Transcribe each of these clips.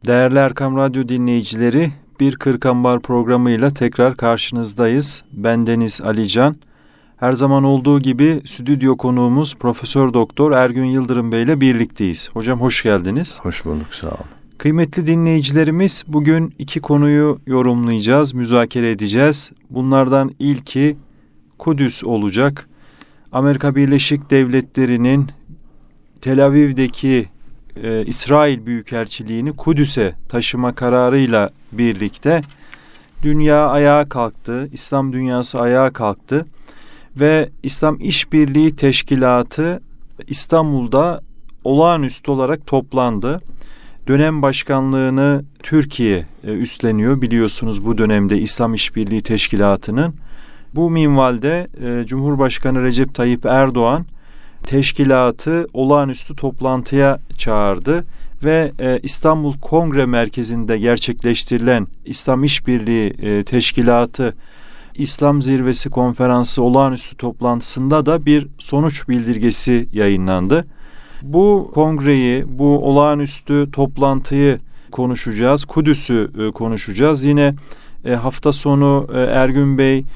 Değerli Erkam Radyo dinleyicileri, Bir Kırk Ambar programıyla tekrar karşınızdayız. Ben Deniz Alican. Her zaman olduğu gibi stüdyo konuğumuz Profesör Doktor Ergün Yıldırım Bey ile birlikteyiz. Hocam hoş geldiniz. Hoş bulduk, sağ olun. Kıymetli dinleyicilerimiz, bugün iki konuyu yorumlayacağız, müzakere edeceğiz. Bunlardan ilki Kudüs olacak. Amerika Birleşik Devletleri'nin Tel Aviv'deki İsrail Büyükelçiliğini Kudüs'e taşıma kararıyla birlikte dünya ayağa kalktı, İslam dünyası ayağa kalktı ve İslam İşbirliği Teşkilatı İstanbul'da olağanüstü olarak toplandı. Dönem başkanlığını Türkiye üstleniyor, biliyorsunuz bu dönemde İslam İşbirliği Teşkilatı'nın. Bu minvalde Cumhurbaşkanı Recep Tayyip Erdoğan teşkilatı olağanüstü toplantıya çağırdı ve İstanbul Kongre Merkezi'nde gerçekleştirilen İslam İşbirliği Teşkilatı İslam Zirvesi Konferansı olağanüstü toplantısında da bir sonuç bildirgesi yayınlandı. Bu kongreyi, bu olağanüstü toplantıyı konuşacağız, Kudüs'ü konuşacağız. Yine hafta sonu Ergün Bey,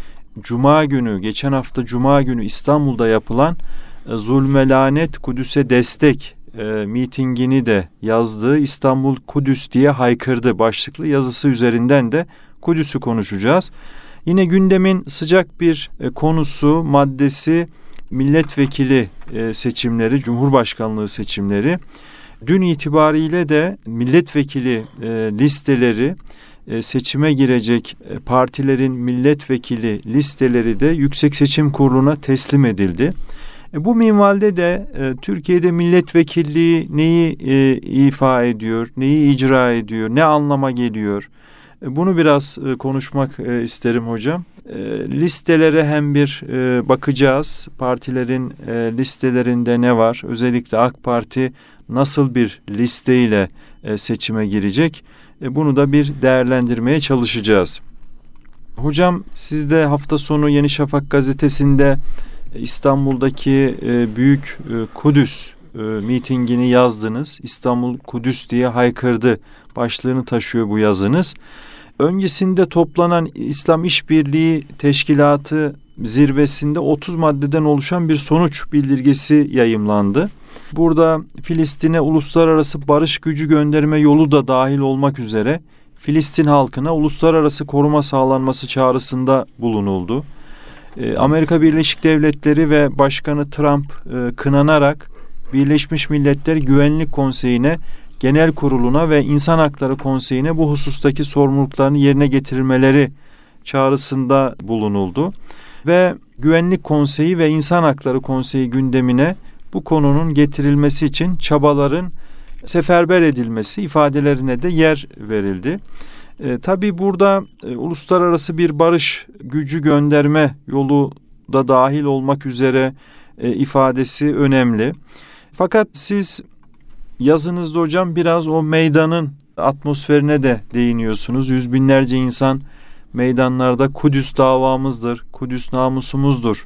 geçen hafta Cuma günü İstanbul'da yapılan Zulme Lanet Kudüs'e Destek mitingini de yazdığı İstanbul Kudüs diye haykırdı başlıklı yazısı üzerinden de Kudüs'ü konuşacağız. Yine gündemin sıcak bir konusu, maddesi milletvekili seçimleri, Cumhurbaşkanlığı seçimleri. Dün itibariyle de milletvekili listeleri, seçime girecek partilerin milletvekili listeleri de Yüksek Seçim Kurulu'na teslim edildi. Bu minvalde de Türkiye'de milletvekilliği neyi ifa ediyor, neyi icra ediyor, ne anlama geliyor? Bunu biraz konuşmak isterim hocam. Listelere hem bir bakacağız. Partilerin listelerinde ne var? Özellikle AK Parti nasıl bir listeyle seçime girecek? Bunu da bir değerlendirmeye çalışacağız. Hocam, siz de hafta sonu Yeni Şafak gazetesinde İstanbul'daki büyük Kudüs mitingini yazdınız. İstanbul Kudüs diye haykırdı başlığını taşıyor bu yazınız. Öncesinde toplanan İslam İşbirliği Teşkilatı zirvesinde 30 maddeden oluşan bir sonuç bildirgesi yayımlandı. Burada Filistin'e uluslararası barış gücü gönderme yolu da dahil olmak üzere Filistin halkına uluslararası koruma sağlanması çağrısında bulunuldu. Amerika Birleşik Devletleri ve Başkanı Trump kınanarak Birleşmiş Milletler Güvenlik Konseyi'ne, Genel Kurulu'na ve İnsan Hakları Konseyi'ne bu husustaki sorumluluklarını yerine getirilmeleri çağrısında bulunuldu. Ve Güvenlik Konseyi ve İnsan Hakları Konseyi gündemine bu konunun getirilmesi için çabaların seferber edilmesi ifadelerine de yer verildi. Tabii burada uluslararası bir barış gücü gönderme yolu da dahil olmak üzere ifadesi önemli. Fakat siz yazınızda hocam biraz o meydanın atmosferine de değiniyorsunuz. Yüz binlerce insan meydanlarda Kudüs davamızdır, Kudüs namusumuzdur,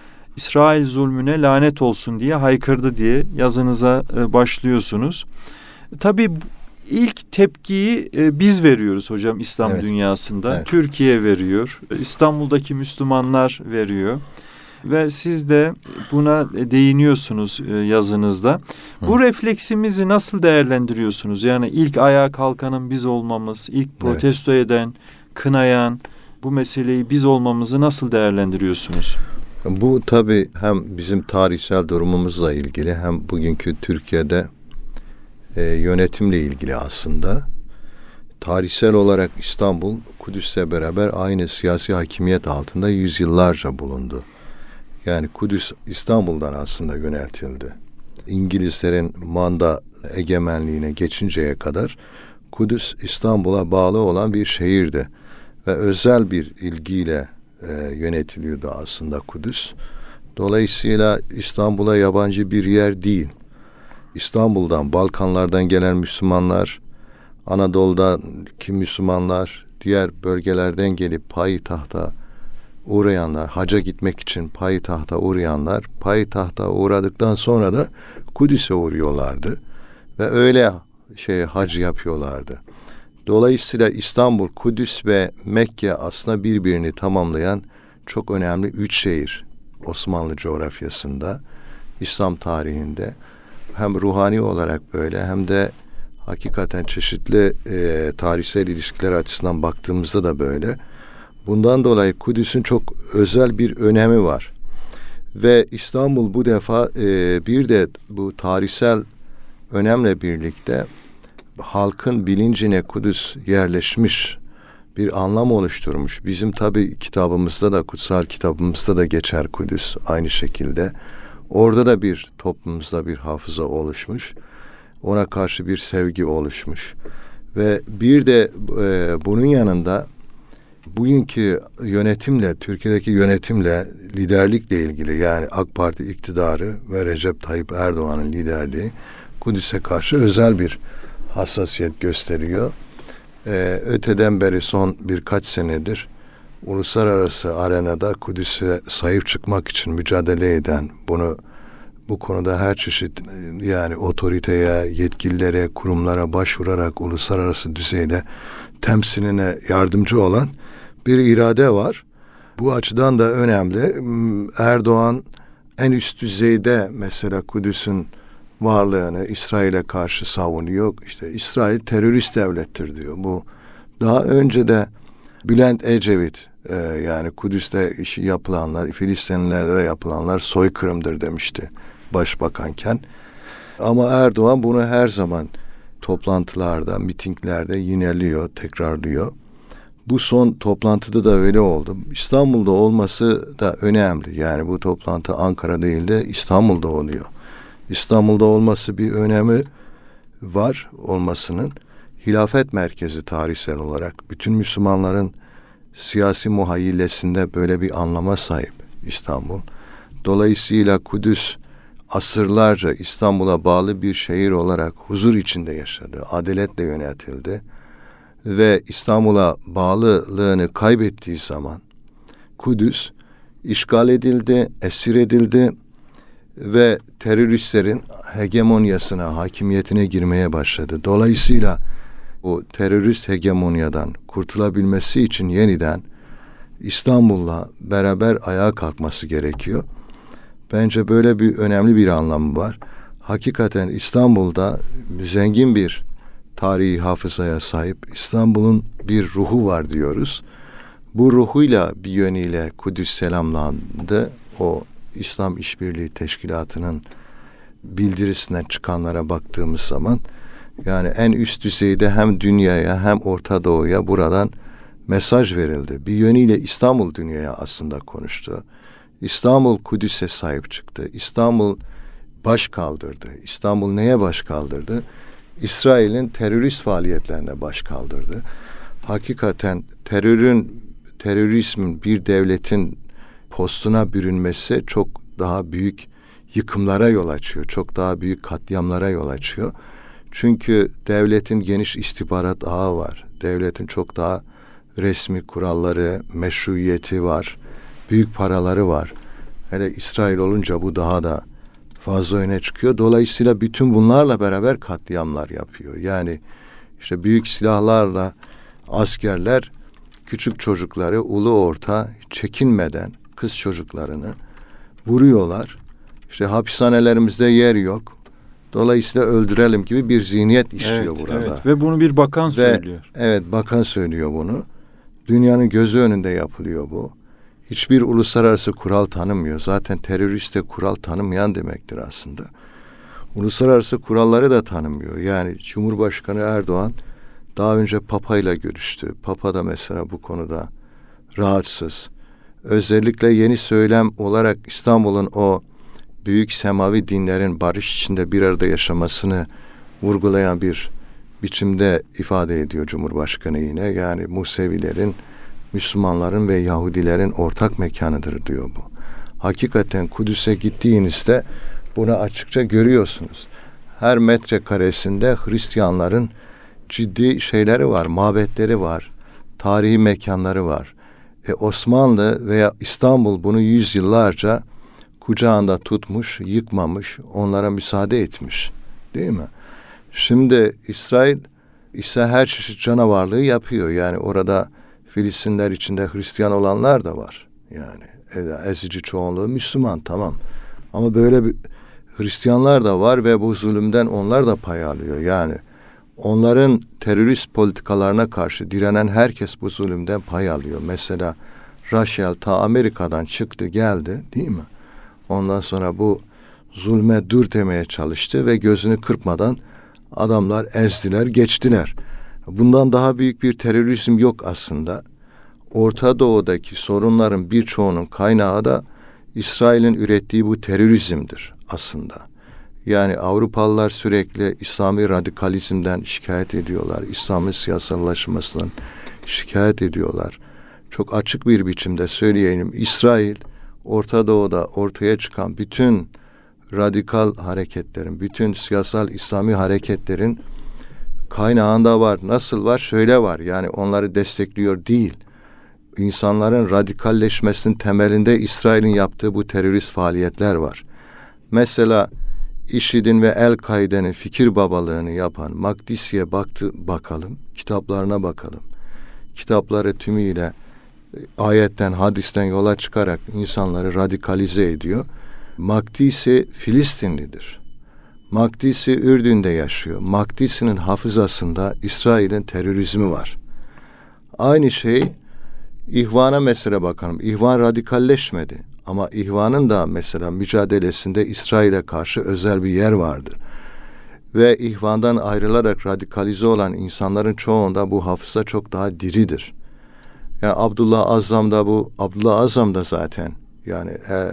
İsrail zulmüne lanet olsun diye haykırdı diye yazınıza başlıyorsunuz. Tabii İlk tepkiyi biz veriyoruz hocam İslam dünyasında. Evet. Türkiye veriyor, İstanbul'daki Müslümanlar veriyor ve siz de buna değiniyorsunuz yazınızda. Bu refleksimizi nasıl değerlendiriyorsunuz? Yani ilk ayağa kalkanın biz olmamız, ilk protesto eden, kınayan bu meseleyi biz olmamızı nasıl değerlendiriyorsunuz? Bu tabii hem bizim tarihsel durumumuzla ilgili hem bugünkü Türkiye'de yönetimle ilgili aslında. Tarihsel olarak İstanbul, Kudüs'le beraber aynı siyasi hakimiyet altında yüzyıllarca bulundu. Yani Kudüs İstanbul'dan aslında yöneltildi. İngilizlerin manda egemenliğine geçinceye kadar Kudüs İstanbul'a bağlı olan bir şehirdi. Ve özel bir ilgiyle yönetiliyordu aslında Kudüs. Dolayısıyla İstanbul'a yabancı bir yer değil. İstanbul'dan, Balkanlardan gelen Müslümanlar, Anadolu'daki Müslümanlar, diğer bölgelerden gelip payitahta uğrayanlar, hacca gitmek için payitahta uğrayanlar, payitahta uğradıktan sonra da Kudüs'e uğruyorlardı. Ve öyle hac yapıyorlardı. Dolayısıyla İstanbul, Kudüs ve Mekke aslında birbirini tamamlayan çok önemli 3 şehir Osmanlı coğrafyasında, İslam tarihinde. Hem ruhani olarak böyle hem de hakikaten çeşitli tarihsel ilişkiler açısından baktığımızda da böyle. Bundan dolayı Kudüs'ün çok özel bir önemi var. Ve İstanbul bu defa bir de bu tarihsel önemle birlikte halkın bilincine Kudüs yerleşmiş, bir anlam oluşturmuş. Bizim tabii kitabımızda da, kutsal kitabımızda da geçer Kudüs aynı şekilde. Orada da bir toplumumuzda bir hafıza oluşmuş. Ona karşı bir sevgi oluşmuş. Ve bir de bunun yanında bugünkü yönetimle, Türkiye'deki yönetimle, liderlikle ilgili, yani AK Parti iktidarı ve Recep Tayyip Erdoğan'ın liderliği Kudüs'e karşı özel bir hassasiyet gösteriyor. Öteden beri son birkaç senedir uluslararası arenada Kudüs'e sahip çıkmak için mücadele eden, bu konuda her çeşit yani otoriteye, yetkililere, kurumlara başvurarak uluslararası düzeyde temsiline yardımcı olan bir irade var. Bu açıdan da önemli. Erdoğan en üst düzeyde mesela Kudüs'ün varlığını İsrail'e karşı savunuyor. İşte İsrail terörist devlettir diyor. Bu daha önce de Bülent Ecevit yani Kudüs'te işi yapılanlar, Filistinlilere yapılanlar soykırımdır demişti başbakanken. Ama Erdoğan bunu her zaman toplantılarda, mitinglerde yineliyor, tekrarlıyor. Bu son toplantıda da öyle oldu. İstanbul'da olması da önemli. Yani bu toplantı Ankara değil de İstanbul'da oluyor. İstanbul'da olması bir önemi var olmasının. Hilafet merkezi tarihsel olarak bütün Müslümanların siyasi muhayyilesinde böyle bir anlama sahip İstanbul. Dolayısıyla Kudüs asırlarca İstanbul'a bağlı bir şehir olarak huzur içinde yaşadı, adaletle yönetildi ve İstanbul'a bağlılığını kaybettiği zaman Kudüs işgal edildi, esir edildi ve teröristlerin hegemonyasına, hakimiyetine girmeye başladı. Dolayısıyla bu terörist hegemonyadan kurtulabilmesi için yeniden İstanbul'la beraber ayağa kalkması gerekiyor. Bence böyle bir önemli bir anlamı var. Hakikaten İstanbul'da zengin bir tarihi hafızaya sahip, İstanbul'un bir ruhu var diyoruz. Bu ruhuyla bir yönüyle Kudüs selamlandı. O İslam İşbirliği Teşkilatı'nın bildirisinden çıkanlara baktığımız zaman yani en üst düzeyde hem dünyaya hem Orta Doğu'ya buradan mesaj verildi. Bir yönüyle İstanbul dünyaya aslında konuştu. İstanbul Kudüs'e sahip çıktı. İstanbul baş kaldırdı. İstanbul neye baş kaldırdı? İsrail'in terörist faaliyetlerine baş kaldırdı. Hakikaten terörizmin bir devletin postuna bürünmesi çok daha büyük yıkımlara yol açıyor. Çok daha büyük katliamlara yol açıyor. Çünkü devletin geniş istihbarat ağı var. Devletin çok daha resmi kuralları, meşruiyeti var. Büyük paraları var. Hele İsrail olunca bu daha da fazla öne çıkıyor. Dolayısıyla bütün bunlarla beraber katliamlar yapıyor. Yani işte büyük silahlarla askerler küçük çocukları ulu orta çekinmeden kız çocuklarını vuruyorlar. İşte hapishanelerimizde yer yok. Dolayısıyla öldürelim gibi bir zihniyet işliyor burada. Evet. Ve bunu bir bakan söylüyor. Evet, bakan söylüyor bunu. Dünyanın gözü önünde yapılıyor bu. Hiçbir uluslararası kural tanımıyor. Zaten teröriste kural tanımayan demektir aslında. Uluslararası kuralları da tanımıyor. Yani Cumhurbaşkanı Erdoğan daha önce Papa ile görüştü. Papa da mesela bu konuda rahatsız. Özellikle yeni söylem olarak İstanbul'un o büyük semavi dinlerin barış içinde bir arada yaşamasını vurgulayan bir biçimde ifade ediyor Cumhurbaşkanı yine. Yani Musevilerin, Müslümanların ve Yahudilerin ortak mekanıdır diyor bu. Hakikaten Kudüs'e gittiğinizde bunu açıkça görüyorsunuz. Her metrekaresinde Hristiyanların ciddi şeyleri var, mabetleri var, tarihi mekanları var. Osmanlı veya İstanbul bunu yüzyıllarca kucağında tutmuş, yıkmamış, onlara müsaade etmiş. Değil mi? Şimdi İsrail ise her çeşit canavarlığı yapıyor. Yani orada Filistinler içinde Hristiyan olanlar da var. Yani ezici çoğunluğu Müslüman, tamam. Ama böyle bir Hristiyanlar da var ve bu zulümden onlar da pay alıyor. Yani onların terörist politikalarına karşı direnen herkes bu zulümden pay alıyor. Mesela Rachel ta Amerika'dan çıktı geldi, değil mi? Ondan sonra bu zulme dur demeye çalıştı ve gözünü kırpmadan adamlar ezdiler, geçtiler. Bundan daha büyük bir terörizm yok aslında. Orta Doğu'daki sorunların birçoğunun kaynağı da İsrail'in ürettiği bu terörizmdir aslında. Yani Avrupalılar sürekli İslami radikalizmden şikayet ediyorlar. İslam'ın siyasallaşmasından şikayet ediyorlar. Çok açık bir biçimde söyleyeyim. İsrail, Orta Doğu'da ortaya çıkan bütün radikal hareketlerin, bütün siyasal İslami hareketlerin kaynağında var. Nasıl var? Şöyle var. Yani onları destekliyor değil. İnsanların radikalleşmesinin temelinde İsrail'in yaptığı bu terörist faaliyetler var. Mesela IŞİD'in ve El-Kaide'nin fikir babalığını yapan Makdisi'ye bakalım, kitaplarına bakalım. Kitapları tümüyle ayetten, hadisten yola çıkarak insanları radikalize ediyor. Makdisi Filistinlidir. Makdisi Ürdün'de yaşıyor. Makdisi'nin hafızasında İsrail'in terörizmi var. Aynı şey İhvan'a mesela bakalım. İhvan radikalleşmedi. Ama İhvan'ın da mesela mücadelesinde İsrail'e karşı özel bir yer vardır. Ve İhvan'dan ayrılarak radikalize olan insanların çoğunda bu hafıza çok daha diridir. Yani Abdullah Azam da zaten yani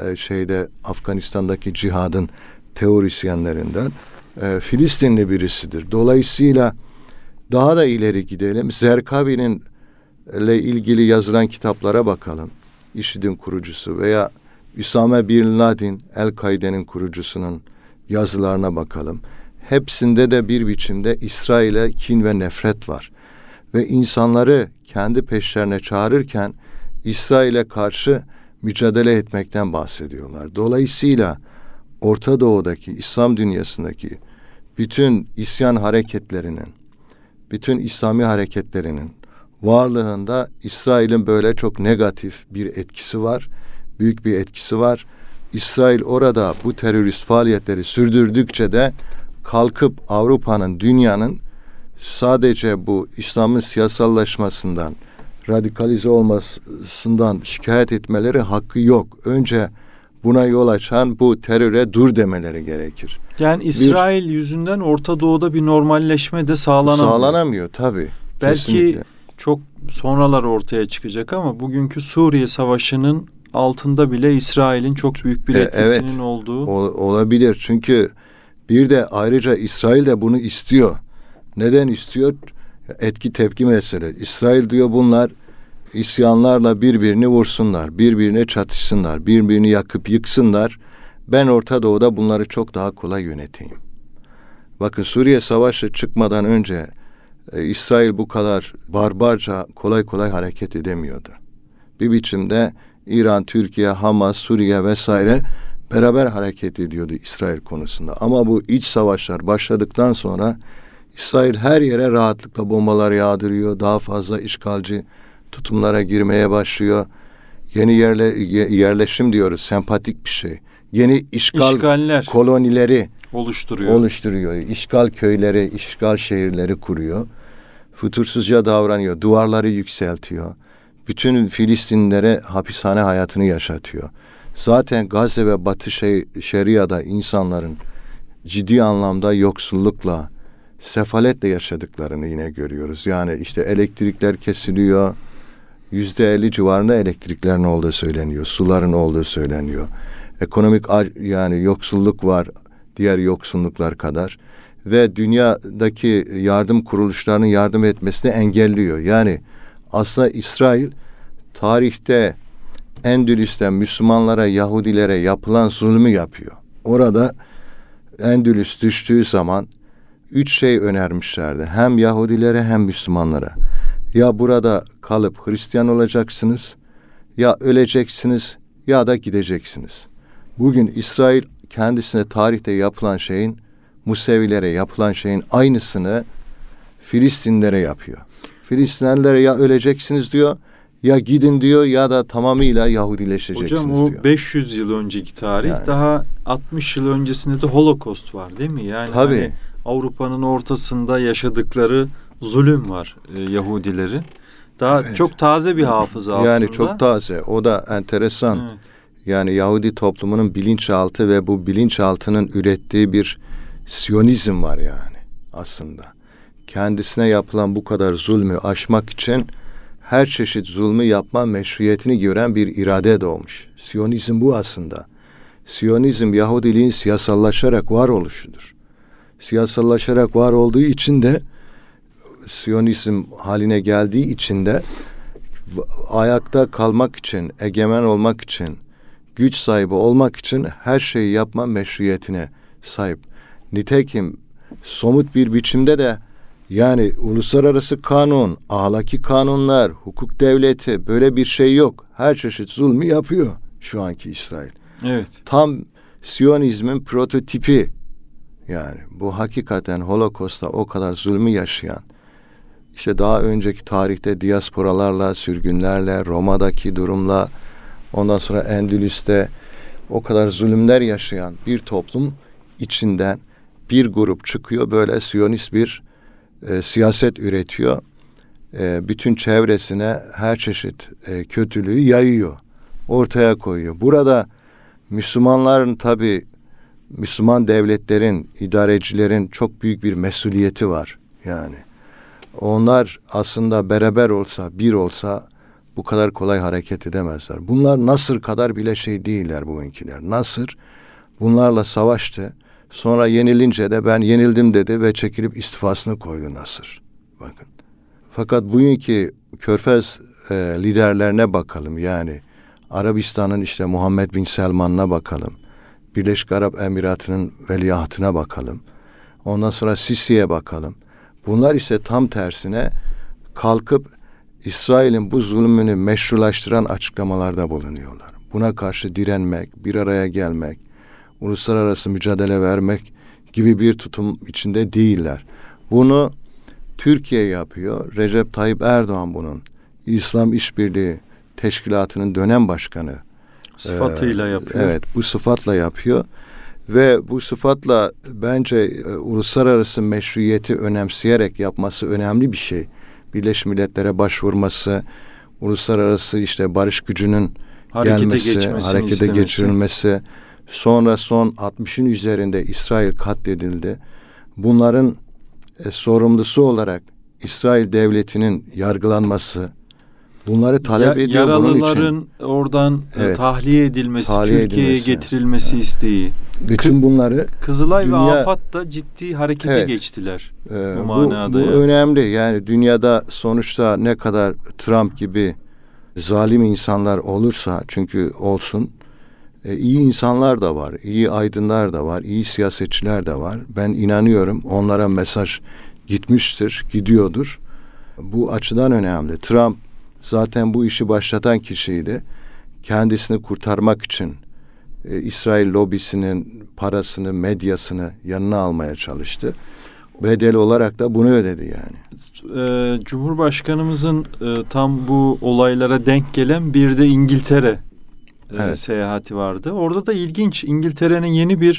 Afganistan'daki cihadın teorisyenlerinden Filistinli birisidir. Dolayısıyla daha da ileri gidelim. Zerkavi'nin ile ilgili yazılan kitaplara bakalım. IŞİD'in kurucusu veya Üsame Bin Laden, El-Kaide'nin kurucusunun yazılarına bakalım. Hepsinde de bir biçimde İsrail'e kin ve nefret var. Ve insanları kendi peşlerine çağırırken İsrail'e karşı mücadele etmekten bahsediyorlar. Dolayısıyla Orta Doğu'daki, İslam dünyasındaki bütün isyan hareketlerinin, bütün İslami hareketlerinin varlığında İsrail'in böyle çok negatif bir etkisi var, büyük bir etkisi var. İsrail orada bu terörist faaliyetleri sürdürdükçe de kalkıp Avrupa'nın, dünyanın sadece bu İslam'ın siyasallaşmasından, radikalize olmasından şikayet etmeleri hakkı yok. Önce buna yol açan bu teröre dur demeleri gerekir. Yani İsrail yüzünden Orta Doğu'da bir normalleşme de sağlanamıyor. Sağlanamıyor tabii. Belki kesinlikle. çok sonralar ortaya çıkacak ama bugünkü Suriye Savaşı'nın altında bile İsrail'in çok büyük bir etkisinin evet, olduğu. Olabilir. Çünkü bir de ayrıca İsrail de bunu istiyor. Neden istiyor? Etki tepki meselesi. İsrail diyor bunlar isyanlarla birbirini vursunlar, birbirine çatışsınlar, birbirini yakıp yıksınlar. Ben Orta Doğu'da bunları çok daha kolay yöneteyim. Bakın Suriye Savaşı çıkmadan önce İsrail bu kadar barbarca kolay kolay hareket edemiyordu. Bir biçimde İran, Türkiye, Hamas, Suriye vesaire beraber hareket ediyordu İsrail konusunda. Ama bu iç savaşlar başladıktan sonra İsrail her yere rahatlıkla bombalar yağdırıyor. Daha fazla işgalci tutumlara girmeye başlıyor. Yeni yerleşim diyoruz, sempatik bir şey. Yeni işgaller, kolonileri oluşturuyor. İşgal köyleri, işgal şehirleri kuruyor. Fütursuzca davranıyor. Duvarları yükseltiyor. Bütün Filistinlilere hapishane hayatını yaşatıyor. Zaten Gazze ve Batı Şeria'da insanların ciddi anlamda yoksullukla, sefaletle yaşadıklarını yine görüyoruz. Yani işte elektrikler kesiliyor. %50 civarında elektriklerin olduğu söyleniyor. Suların olduğu söyleniyor. Ekonomik yani yoksulluk var diğer yoksulluklar kadar. Ve dünyadaki yardım kuruluşlarının yardım etmesini engelliyor. Yani aslında İsrail tarihte Endülüs'ten Müslümanlara, Yahudilere yapılan zulmü yapıyor. Orada Endülüs düştüğü zaman 3 şey önermişlerdi. Hem Yahudilere hem Müslümanlara. Ya burada kalıp Hristiyan olacaksınız, ya öleceksiniz ya da gideceksiniz. Bugün İsrail kendisine tarihte yapılan şeyin Musevilere yapılan şeyin aynısını Filistinlilere yapıyor. Filistinlilere ya öleceksiniz diyor, ya gidin diyor, ya da tamamıyla Yahudileşeceksiniz Hocam o diyor. 500 yıl önceki tarih, Yani. daha 60 yıl öncesinde de Holocaust var değil mi? Yani Tabii. hani Avrupa'nın ortasında yaşadıkları zulüm var Yahudilerin. Daha Evet. çok taze bir hafıza aslında. Yani çok taze. O da enteresan. Evet. Yani Yahudi toplumunun bilinçaltı ve bu bilinçaltının ürettiği bir Siyonizm var yani aslında. Kendisine yapılan bu kadar zulmü aşmak için her çeşit zulmü yapma meşruiyetini gören bir irade doğmuş. Siyonizm bu aslında. Siyonizm Yahudiliğin siyasallaşarak varoluşudur. Siyasallaşarak var olduğu için de Siyonizm haline geldiği için de ayakta kalmak için, egemen olmak için, güç sahibi olmak için her şeyi yapma meşruiyetine sahip. Nitekim somut bir biçimde de yani uluslararası kanun, ahlaki kanunlar, hukuk devleti böyle bir şey yok. Her çeşit zulmü yapıyor şu anki İsrail. Evet. Tam Siyonizmin prototipi. Yani bu hakikaten Holocaust'ta o kadar zulmü yaşayan, işte daha önceki tarihte diasporalarla, sürgünlerle, Roma'daki durumla, ondan sonra Endülüs'te o kadar zulümler yaşayan bir toplum içinden bir grup çıkıyor, böyle Siyonist bir siyaset üretiyor. Bütün çevresine her çeşit kötülüğü yayıyor, ortaya koyuyor. Burada Müslümanların tabii, Müslüman devletlerin, idarecilerin çok büyük bir mesuliyeti var yani. Onlar aslında beraber olsa, bir olsa bu kadar kolay hareket edemezler. Bunlar Nasır kadar bile şey değiller bugünküler. Nasır bunlarla savaştı. Sonra yenilince de ben yenildim dedi ve çekilip istifasını koydu Nasır. Bakın. Fakat bugünkü Körfez liderlerine bakalım. Yani Arabistan'ın işte Muhammed Bin Selman'ına bakalım. Birleşik Arap Emiratı'nın veliahtına bakalım. Ondan sonra Sisi'ye bakalım. Bunlar ise tam tersine kalkıp İsrail'in bu zulmünü meşrulaştıran açıklamalarda bulunuyorlar. Buna karşı direnmek, bir araya gelmek, uluslararası mücadele vermek gibi bir tutum içinde değiller. Bunu Türkiye yapıyor. Recep Tayyip Erdoğan bunun İslam İşbirliği Teşkilatı'nın dönem başkanı Sıfatıyla yapıyor. Evet, bu sıfatla yapıyor. Ve bu sıfatla bence uluslararası meşruiyeti önemseyerek yapması önemli bir şey. Birleşmiş Milletler'e başvurması, uluslararası işte barış gücünün harekete geçirilmesi, sonra son 60'ın üzerinde İsrail katledildi. Bunların sorumlusu olarak İsrail devletinin yargılanması, bunları talep ediyor bunun için. Yaralıların oradan tahliye edilmesi, tahliye Türkiye'ye edilmesi, getirilmesi isteği. Bütün bunları Kızılay ve AFAD da ciddi harekete geçtiler. Bu manada. Bu önemli. Yani dünyada sonuçta ne kadar Trump gibi zalim insanlar olursa, çünkü olsun, iyi insanlar da var, iyi aydınlar da var, iyi siyasetçiler de var. Ben inanıyorum onlara mesaj gitmiştir, gidiyordur. Bu açıdan önemli. Trump zaten bu işi başlatan kişiydi. Kendisini kurtarmak için İsrail lobisinin parasını, medyasını yanına almaya çalıştı. Bedel olarak da bunu ödedi yani. Cumhurbaşkanımızın tam bu olaylara denk gelen bir de İngiltere seyahati vardı. Orada da ilginç, İngiltere'nin yeni bir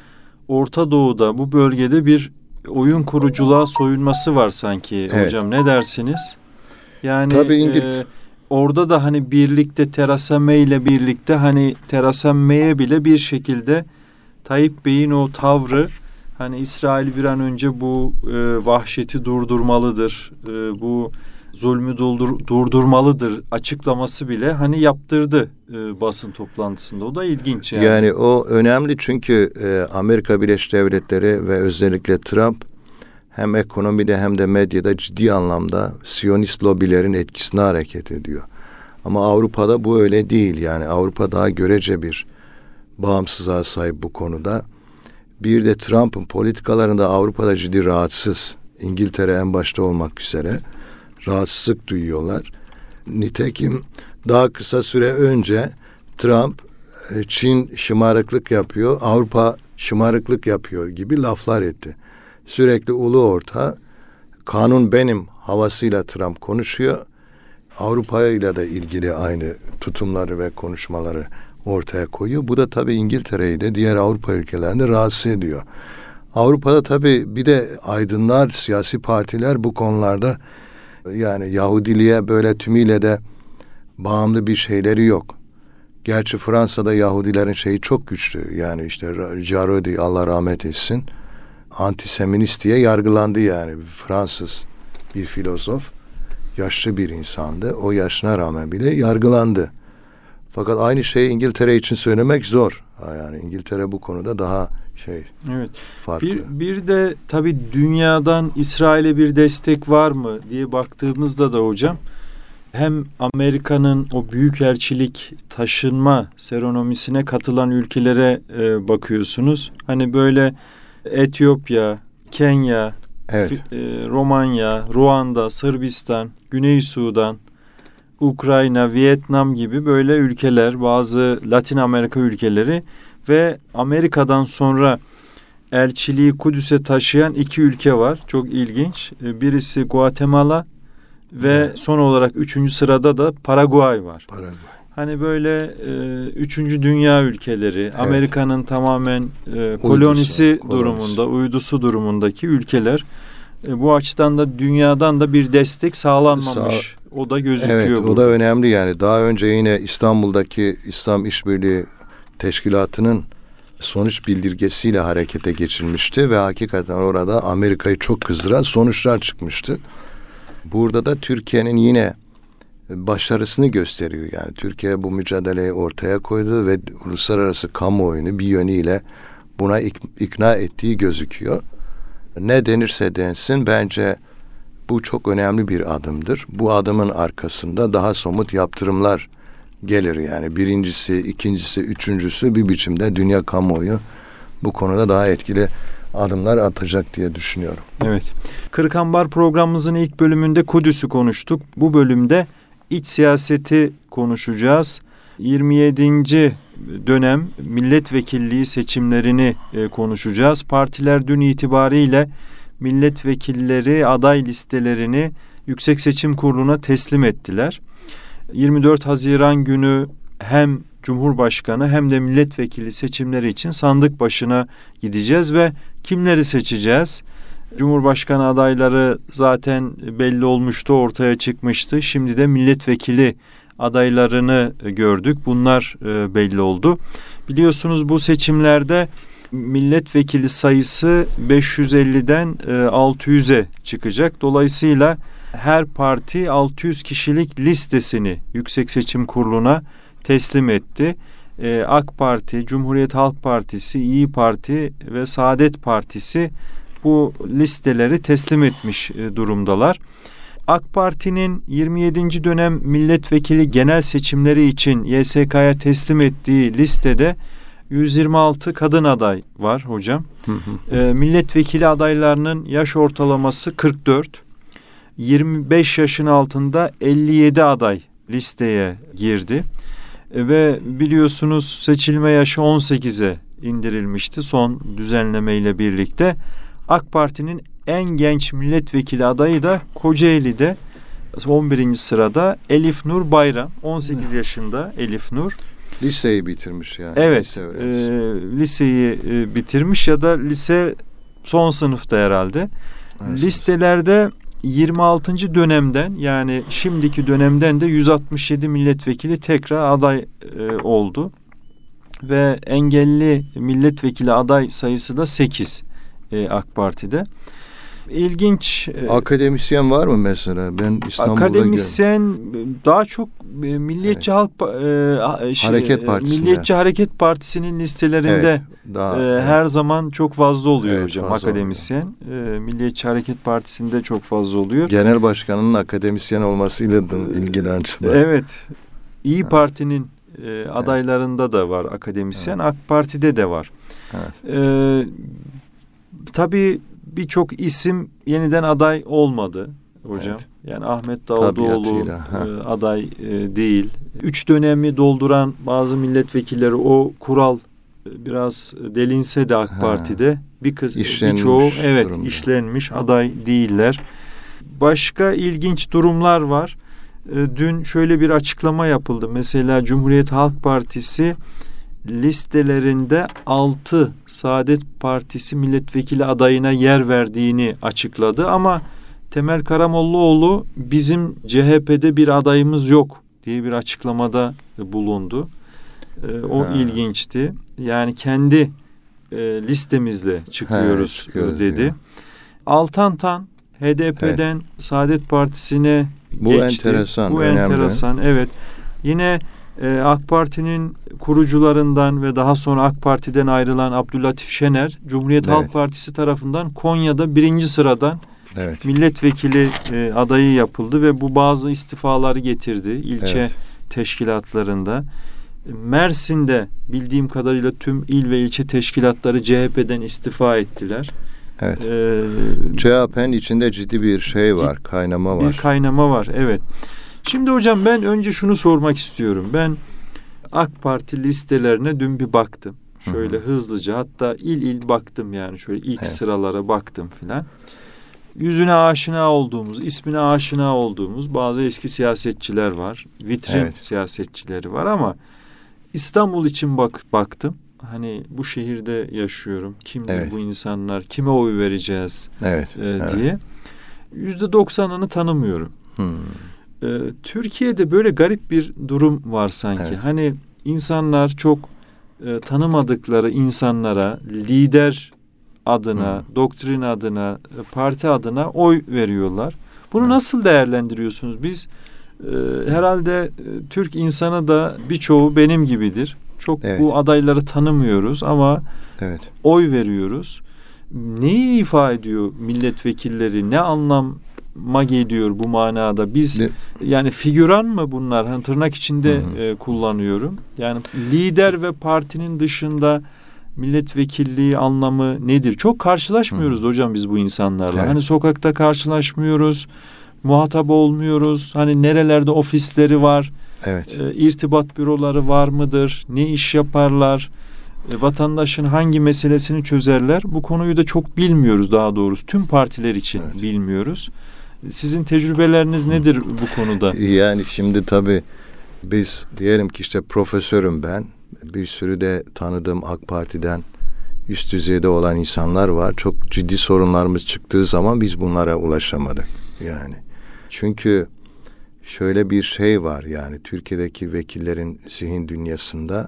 Orta Doğu'da, bu bölgede bir oyun kuruculuğa soyunması var sanki. Evet. Hocam ne dersiniz? Yani tabii orada da hani birlikte Theresa May ile birlikte hani Theresa May'e bile bir şekilde Tayyip Bey'in o tavrı, hani İsrail bir an önce bu vahşeti durdurmalıdır, bu zulmü durdurmalıdır açıklaması bile hani yaptırdı basın toplantısında. O da ilginç yani. Yani o önemli çünkü Amerika Birleşik Devletleri ve özellikle Trump hem ekonomide hem de medyada ciddi anlamda Siyonist lobilerin etkisine hareket ediyor. Ama Avrupa'da bu öyle değil. Yani Avrupa daha görece bir bağımsızlığa sahip bu konuda. Bir de Trump'ın politikalarında Avrupa'da ciddi rahatsız. İngiltere en başta olmak üzere rahatsızlık duyuyorlar. Nitekim daha kısa süre önce Trump Çin şımarıklık yapıyor, Avrupa şımarıklık yapıyor gibi laflar etti. Sürekli ulu orta, kanun benim havasıyla Trump konuşuyor. Avrupa ile de ilgili aynı tutumları ve konuşmaları ortaya koyuyor. Bu da tabii İngiltere'yi de diğer Avrupa ülkelerini rahatsız ediyor. Avrupa'da tabii bir de aydınlar, siyasi partiler bu konularda yani Yahudiliğe böyle tümüyle de bağımlı bir şeyleri yok. Gerçi Fransa'da Yahudilerin şeyi çok güçlü. Yani işte Jarodi Allah rahmet etsin antiseminist diye yargılandı yani. Fransız bir filozof, yaşlı bir insandı. O yaşına rağmen bile yargılandı. Fakat aynı şeyi İngiltere için söylemek zor. Yani İngiltere bu konuda daha evet. farklı. Bir de tabii dünyadan İsrail'e bir destek var mı diye baktığımızda da hocam hem Amerika'nın o büyükelçilik taşınma seremonisine katılan ülkelere bakıyorsunuz. Hani böyle Etiyopya, Kenya, Evet. Romanya, Ruanda, Sırbistan, Güney Sudan, Ukrayna, Vietnam gibi böyle ülkeler, bazı Latin Amerika ülkeleri ve Amerika'dan sonra elçiliği Kudüs'e taşıyan 2 ülke var. Çok ilginç. Birisi Guatemala ve son olarak 3. sırada da Paraguay var. Paraguay. Hani böyle 3. dünya ülkeleri, Evet. Amerika'nın tamamen kolonisi durumunda, uydusu durumundaki ülkeler. Bu açıdan da dünyadan da bir destek sağlanmamış. O da gözüküyor. Evet, burada. o da önemli yani. Daha önce yine İstanbul'daki İslam İşbirliği Teşkilatı'nın sonuç bildirgesiyle harekete geçilmişti ve hakikaten orada Amerika'yı çok kızdıran sonuçlar çıkmıştı. Burada da Türkiye'nin yine başarısını gösteriyor. Yani Türkiye bu mücadeleyi ortaya koydu ve uluslararası kamuoyunu bir yönüyle buna ikna ettiği gözüküyor. Ne denirse densin bence bu çok önemli bir adımdır. Bu adımın arkasında daha somut yaptırımlar gelir yani. Birincisi, ikincisi, üçüncüsü bir biçimde dünya kamuoyu bu konuda daha etkili adımlar atacak diye düşünüyorum. Evet. Kırık Ambar programımızın ilk bölümünde Kudüs'ü konuştuk. Bu bölümde iç siyaseti konuşacağız. 27. dönem milletvekilliği seçimlerini konuşacağız. Partiler dün itibariyle milletvekilleri aday listelerini Yüksek Seçim Kurulu'na teslim ettiler. 24 Haziran günü hem Cumhurbaşkanı hem de milletvekili seçimleri için sandık başına gideceğiz ve kimleri seçeceğiz? Cumhurbaşkanı adayları zaten belli olmuştu, ortaya çıkmıştı. Şimdi de milletvekili adaylarını gördük. Bunlar belli oldu. Biliyorsunuz bu seçimlerde milletvekili sayısı 550'den 600'e çıkacak. Dolayısıyla her parti 600 kişilik listesini Yüksek Seçim Kurulu'na teslim etti. AK Parti, Cumhuriyet Halk Partisi, İYİ Parti ve Saadet Partisi bu listeleri teslim etmiş durumdalar. AK Parti'nin 27. dönem milletvekili genel seçimleri için YSK'ya teslim ettiği listede 126 kadın aday var hocam. Milletvekili adaylarının yaş ortalaması 44. 25 yaşın altında 57 aday listeye girdi. Ve biliyorsunuz seçilme yaşı 18'e indirilmişti son düzenlemeyle birlikte. AK Parti'nin en genç milletvekili adayı da Kocaeli'de 11. sırada Elif Nur Bayram. 18 yaşında Elif Nur. Liseyi bitirmiş yani. Evet, liseyi bitirmiş ya da lise son sınıfta herhalde. Evet. Listelerde 26. dönemden yani şimdiki dönemden de 167 milletvekili tekrar aday oldu. Ve engelli milletvekili aday sayısı da 8 AK Parti'de. İlginç. Akademisyen var mı mesela? Ben İstanbul'da akademisyen daha çok Milliyetçi Halk Hareket Partisi'nde. Milliyetçi Hareket Partisi'nin listelerinde her zaman çok fazla oluyor hocam fazla akademisyen. Milliyetçi Hareket Partisi'nde çok fazla oluyor. Genel başkanının akademisyen olmasıyla ilgilenç. Evet. İYİ Parti'nin adaylarında da var akademisyen. AK Parti'de de var. Evet. Tabii birçok isim yeniden aday olmadı hocam. Evet. Yani Ahmet Davutoğlu aday değil. 3 dönemi dolduran bazı milletvekilleri o kural biraz delinse de AK Parti'de İşlenmiş birçoğu durumda. işlenmiş aday değiller. Başka ilginç durumlar var. Dün şöyle bir açıklama yapıldı. Mesela Cumhuriyet Halk Partisi listelerinde 6 Saadet Partisi milletvekili adayına yer verdiğini açıkladı ama Temel Karamollaoğlu bizim CHP'de bir adayımız yok diye bir açıklamada bulundu. O ilginçti. Yani kendi listemizle çıkıyoruz dedi. Diyor. Altantan HDP'den Saadet Partisi'ne Bu geçti. enteresan. Bu önemli. enteresan. Evet. Yine AK Parti'nin kurucularından ve daha sonra AK Parti'den ayrılan Abdüllatif Şener, Cumhuriyet Halk Partisi tarafından Konya'da 1. sıradan milletvekili adayı yapıldı ve bu bazı istifaları getirdi ilçe teşkilatlarında. Mersin'de bildiğim kadarıyla tüm il ve ilçe teşkilatları CHP'den istifa ettiler. Evet. CHP'nin içinde ciddi bir şey var, kaynama var. Bir kaynama var, evet. Şimdi hocam ben önce şunu sormak istiyorum. Ben AK Parti listelerine dün bir baktım. Şöyle hızlıca, hatta il baktım yani şöyle ilk sıralara baktım filan. Yüzüne aşina olduğumuz, ismine aşina olduğumuz bazı eski siyasetçiler var. Vitrin siyasetçileri var ama İstanbul için baktım. Hani bu şehirde yaşıyorum. Kimdir bu insanlar? Kime oy vereceğiz? Diye. %90'ını tanımıyorum. Türkiye'de böyle garip bir durum var sanki. Hani insanlar çok tanımadıkları insanlara lider adına, doktrin adına, parti adına oy veriyorlar. Bunu nasıl değerlendiriyorsunuz? Biz herhalde Türk insanı da birçoğu benim gibidir. Çok bu adayları tanımıyoruz ama oy veriyoruz. Neyi ifade ediyor milletvekilleri? Ne anlama geliyor bu manada? Biz yani figüran mı bunlar? Hani tırnak içinde kullanıyorum. Yani lider ve partinin dışında milletvekilliği anlamı nedir? Çok karşılaşmıyoruz hocam biz bu insanlarla. Hani sokakta karşılaşmıyoruz. Muhatap olmuyoruz. Hani nerelerde ofisleri var? İrtibat büroları var mıdır? Ne iş yaparlar? Vatandaşın hangi meselesini çözerler? Bu konuyu da çok bilmiyoruz daha doğrusu. Tüm partiler için bilmiyoruz. Sizin tecrübeleriniz nedir bu konuda? Yani şimdi tabii biz diyelim ki işte profesörüm ben. Bir sürü de tanıdığım AK Parti'den üst düzeyde olan insanlar var. Çok ciddi sorunlarımız çıktığı zaman biz bunlara ulaşamadık. Yani çünkü şöyle bir şey var yani Türkiye'deki vekillerin zihin dünyasında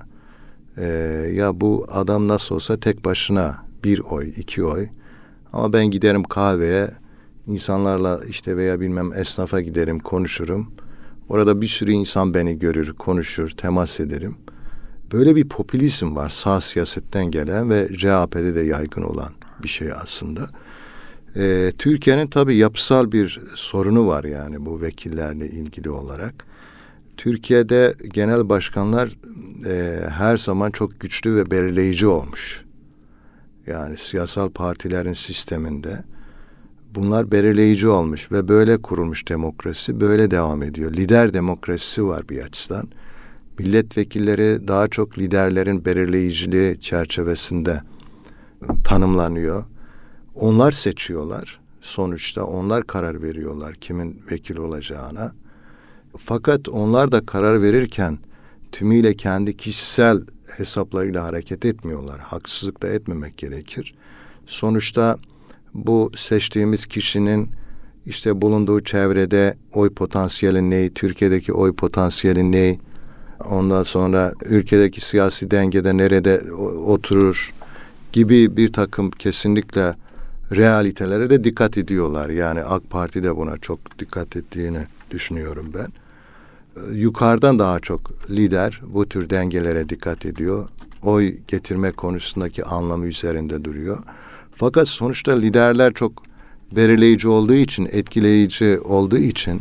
ya bu adam nasıl olsa tek başına 1 oy, 2 oy ama ben giderim kahveye insanlarla işte veya bilmem esnafa giderim konuşurum. Orada bir sürü insan beni görür, konuşur, temas ederim. Böyle bir popülizm var sağ siyasetten gelen ve CHP'de de yaygın olan bir şey aslında. Türkiye'nin tabii yapısal bir sorunu var yani bu vekillerle ilgili olarak. Türkiye'de genel başkanlar her zaman çok güçlü ve belirleyici olmuş. Yani siyasal partilerin sisteminde bunlar belirleyici olmuş ve böyle kurulmuş demokrasi böyle devam ediyor. Lider demokrasisi var bir açıdan. Milletvekilleri daha çok liderlerin belirleyiciliği çerçevesinde tanımlanıyor. Onlar seçiyorlar. Sonuçta onlar karar veriyorlar kimin vekil olacağına. Fakat onlar da karar verirken tümüyle kendi kişisel hesaplarıyla hareket etmiyorlar. Haksızlık da etmemek gerekir. Sonuçta bu seçtiğimiz kişinin işte bulunduğu çevrede oy potansiyeli ne, Türkiye'deki oy potansiyeli ne, ondan sonra ülkedeki siyasi dengede nerede oturur gibi bir takım kesinlikle realitelere de dikkat ediyorlar. Yani AK Parti de buna çok dikkat ettiğini düşünüyorum ben. Yukarıdan daha çok lider bu tür dengelere dikkat ediyor. Oy getirme konusundaki anlamı üzerinde duruyor. Fakat sonuçta liderler çok belirleyici olduğu için, etkileyici olduğu için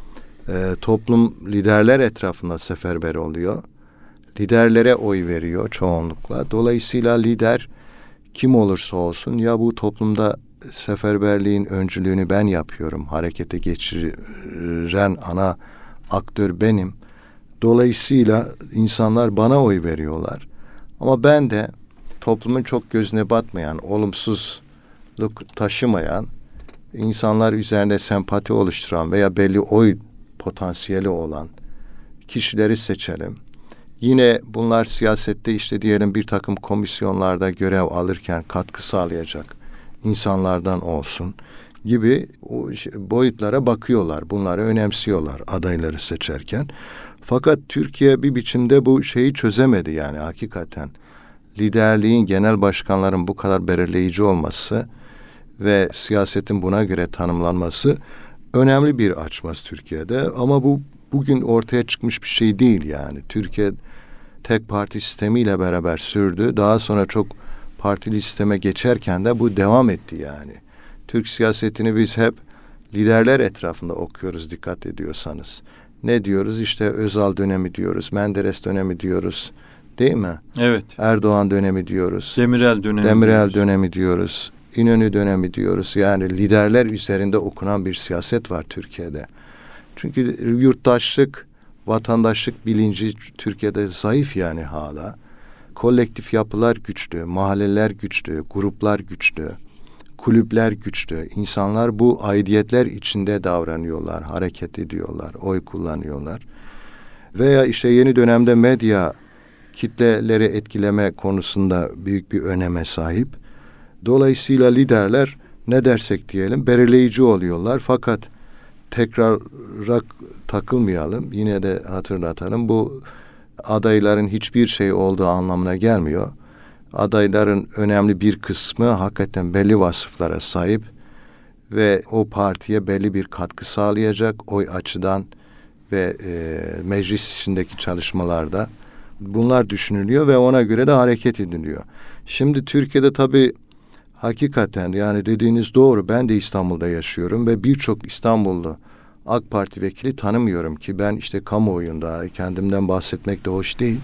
toplum liderler etrafında seferber oluyor. Liderlere oy veriyor çoğunlukla. Dolayısıyla lider kim olursa olsun ya bu toplumda seferberliğin öncülüğünü ben yapıyorum. Harekete geçiren ana aktör benim. Dolayısıyla insanlar bana oy veriyorlar. Ama ben de toplumun çok gözüne batmayan, olumsuzluk taşımayan, insanlar üzerinde sempati oluşturan veya belli oy potansiyeli olan kişileri seçelim. Yine bunlar siyasette işte diyelim bir takım komisyonlarda görev alırken katkı sağlayacak insanlardan olsun gibi boyutlara bakıyorlar. Bunları önemsiyorlar adayları seçerken. Fakat Türkiye bir biçimde bu şeyi çözemedi yani hakikaten. Liderliğin, genel başkanların bu kadar belirleyici olması ve siyasetin buna göre tanımlanması önemli bir açmaz Türkiye'de. Ama bu bugün ortaya çıkmış bir şey değil yani. Türkiye tek parti sistemiyle beraber sürdü. Daha sonra çok partili sisteme geçerken de bu devam etti yani. Türk siyasetini biz hep liderler etrafında okuyoruz dikkat ediyorsanız. Ne diyoruz? İşte Özal dönemi diyoruz, Menderes dönemi diyoruz. Değil mi? Evet. Erdoğan dönemi diyoruz. Demirel dönemi diyoruz. İnönü dönemi diyoruz. Yani liderler üzerinde okunan bir siyaset var Türkiye'de. Çünkü yurttaşlık, vatandaşlık bilinci Türkiye'de zayıf yani hala. Kolektif yapılar güçlü, mahalleler güçlü, gruplar güçlü, kulüpler güçlü. İnsanlar bu aidiyetler içinde davranıyorlar, hareket ediyorlar, oy kullanıyorlar. Veya işte yeni dönemde medya kitleleri etkileme konusunda büyük bir öneme sahip. Dolayısıyla liderler ne dersek diyelim belirleyici oluyorlar. Fakat tekrara takılmayalım. Yine de hatırlatalım. Bu adayların hiçbir şey olduğu anlamına gelmiyor. Adayların önemli bir kısmı hakikaten belli vasıflara sahip ve o partiye belli bir katkı sağlayacak oy açıdan ve meclis içindeki çalışmalarda bunlar düşünülüyor ve ona göre de hareket ediliyor. Şimdi Türkiye'de tabii hakikaten yani dediğiniz doğru. Ben de İstanbul'da yaşıyorum ve birçok İstanbullu AK Parti vekili tanımıyorum ki ben işte kamuoyunda kendimden bahsetmek de hoş değil.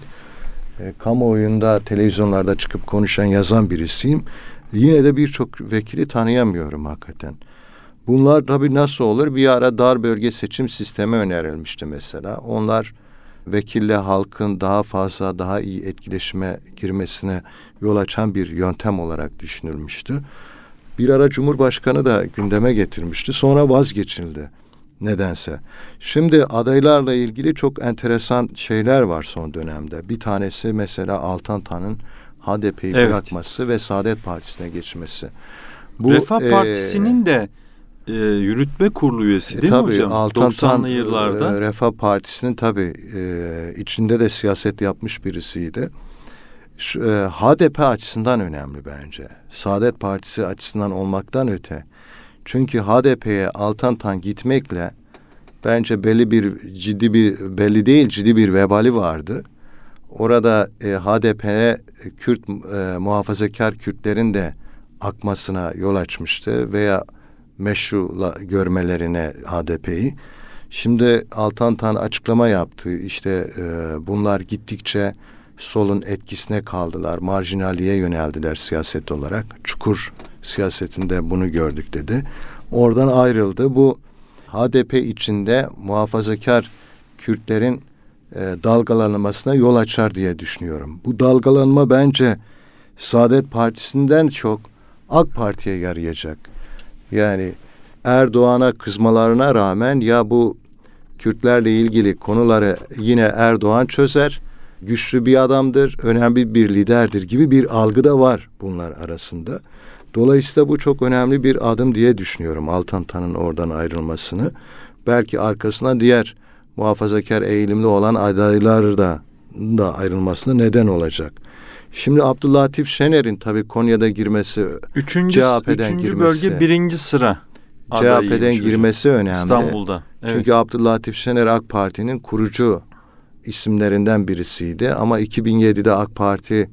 Kamuoyunda televizyonlarda çıkıp konuşan yazan birisiyim. Yine de birçok vekili tanıyamıyorum hakikaten. Bunlar tabii nasıl olur? Bir ara dar bölge seçim sistemi önerilmişti mesela. Onlar vekille halkın daha fazla, daha iyi etkileşime girmesine yol açan bir yöntem olarak düşünülmüştü. Bir ara Cumhurbaşkanı da gündeme getirmişti. Sonra vazgeçildi nedense. Şimdi adaylarla ilgili çok enteresan şeyler var son dönemde. Bir tanesi mesela Altantan'ın HDP'yi bırakması ve Saadet Partisi'ne geçmesi. Bu, Refah Partisi'nin de yürütme kurulu üyesi değil mi hocam? Altantan 90'lı yıllarda. Refah Partisi'nin tabii içinde de siyaset yapmış birisiydi. HDP açısından önemli bence. Saadet Partisi açısından olmaktan öte. Çünkü HDP'ye Altantan gitmekle bence ciddi bir vebali vardı. Orada HDP'ye muhafazakar Kürtlerin de akmasına yol açmıştı veya meşru görmelerine HDP'yi. Şimdi Altantan açıklama yaptı. İşte bunlar gittikçe solun etkisine kaldılar. Marjinalliğe yöneldiler siyaset olarak. Çukur siyasetinde bunu gördük dedi. Oradan ayrıldı. Bu HDP içinde muhafazakar Kürtlerin dalgalanmasına yol açar diye düşünüyorum. Bu dalgalanma bence Saadet Partisi'nden çok AK Parti'ye yarayacak. Yani Erdoğan'a kızmalarına rağmen ya bu Kürtlerle ilgili konuları yine Erdoğan çözer, güçlü bir adamdır, önemli bir liderdir gibi bir algı da var bunlar arasında. Dolayısıyla bu çok önemli bir adım diye düşünüyorum Altantan'ın oradan ayrılmasını. Belki arkasına diğer muhafazakar eğilimli olan adaylar da ayrılmasına neden olacak. Şimdi Abdüllatif Şener'in tabii Konya'da girmesi, CHP'den girmesi, bölge 1. sıra CHP'den girmesi önemli. İstanbul'da. Evet. Çünkü Abdüllatif Şener AK Parti'nin kurucu isimlerinden birisiydi. Ama 2007'de AK Parti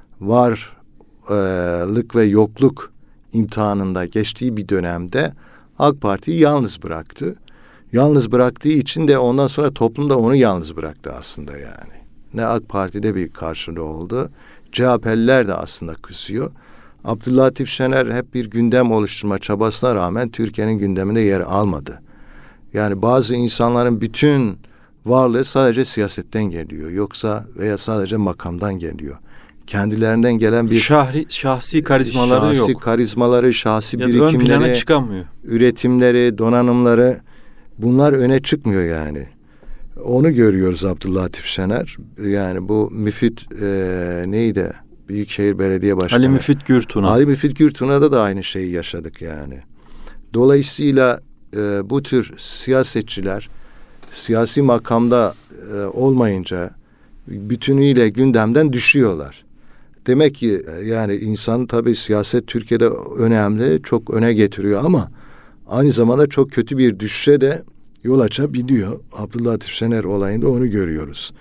varlık ve yokluk imtihanında geçtiği bir dönemde AK Parti'yi yalnız bıraktı. Yalnız bıraktığı için de ondan sonra toplumda onu yalnız bıraktı aslında yani. Ne AK Parti'de bir karşılığı oldu. CHP'liler de aslında kızıyor. Abdüllatif Şener hep bir gündem oluşturma çabasına rağmen Türkiye'nin gündeminde yer almadı. Yani bazı insanların bütün varlığı sadece siyasetten geliyor. Yoksa veya sadece makamdan geliyor. kendilerinden gelen bir şahsi karizmaları şahsi yok. karizmaları, şahsi Ya da ön plana birikimleri, çıkamıyor. üretimleri, donanımları, bunlar öne çıkmıyor yani. Onu görüyoruz Abdüllatif Şener. Yani bu Müfit neydi? Büyükşehir Belediye Başkanı. Ali Müfit Gürtuna. Ali Müfit Gürtuna'da da aynı şeyi yaşadık yani. Dolayısıyla bu tür siyasetçiler siyasi makamda olmayınca bütünüyle gündemden düşüyorlar. Demek ki yani insan tabii siyaset Türkiye'de önemli, çok öne getiriyor ama aynı zamanda çok kötü bir düşüşe de yol açabiliyor. Abdüllatif Şener olayında onu görüyoruz.